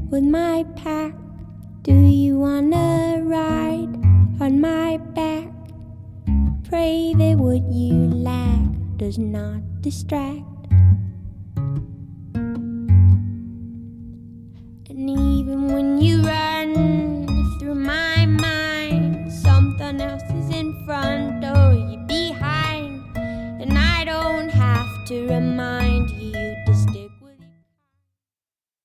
with my pack? Do you wanna ride on my back? Pray that what you lack does not distract. And even when you run through my mind, something else is in front or you're behind. And I don't have to remind you, you